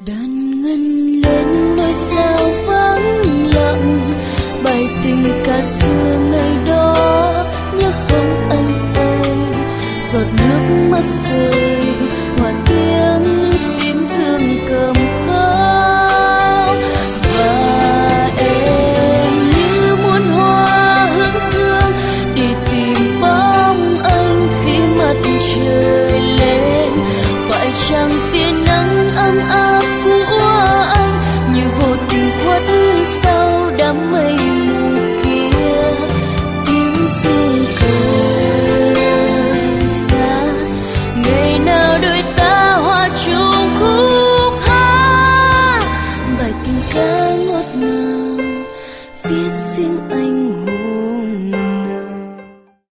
đàn ngân lên nơi sao vắng lặng, bài tình ca xưa ngày đó nhớ không anh ơi, giọt nước mắt rơi